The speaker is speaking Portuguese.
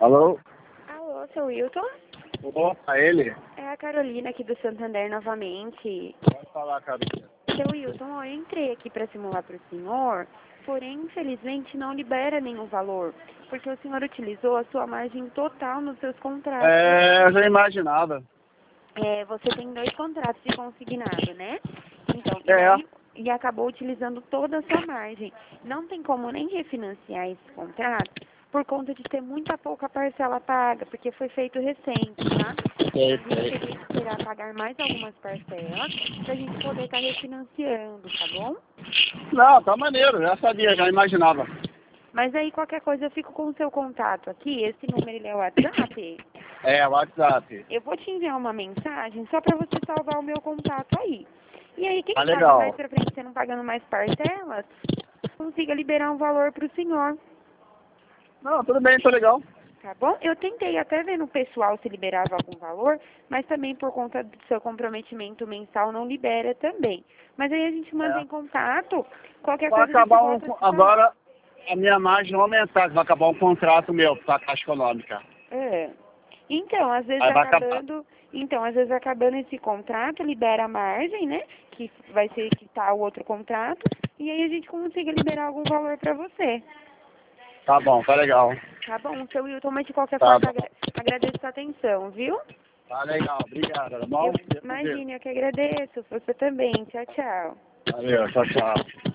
Alô? Alô, seu Wilton? Opa, ele? É a Carolina aqui do Santander novamente. Pode falar, Carolina. Seu Wilton, eu entrei aqui para simular para o senhor, porém, infelizmente, não libera nenhum valor, porque o senhor utilizou a sua margem total nos seus contratos. Eu já imaginava. Você tem 2 contratos de consignado, né? Então, É. e acabou utilizando toda a sua margem. Não tem como nem refinanciar esse contrato por conta de ter muita pouca parcela paga, porque foi feito recente, tá? Sei, A gente sei. teria que esperar pagar mais algumas parcelas pra gente poder estar refinanciando, tá bom? Não, tá maneiro, já sabia, já imaginava. Mas aí qualquer coisa eu fico com o seu contato aqui, esse número ele é o WhatsApp. É, WhatsApp. Eu vou te enviar uma mensagem só pra você salvar o meu contato aí. E aí, quem Tá sabe legal. mais pra frente, você não pagando mais parcelas, consiga liberar um valor pro senhor, Não, tudo bem, tô legal. tá bom? Eu tentei até ver no pessoal se liberava algum valor, mas também por conta do seu comprometimento mensal não libera também. Mas aí a gente mantém contato, qualquer Vai coisa a gente acabar volta a se falar. agora a minha margem vai aumentar, vai acabar um contrato meu pra Caixa Econômica. É. Então, às vezes Aí vai acabar. acabando esse contrato, libera a margem, né? Que vai ser quitar o outro contrato, e aí a gente consiga liberar algum valor pra você. Tá bom, tá legal. Tá bom, seu Wilton, mas de qualquer Tá forma bom. agradeço a atenção, viu? Tá legal, obrigado. Era bom? Imagine, eu que agradeço. Você também. Tchau, tchau. Valeu, tchau, tchau.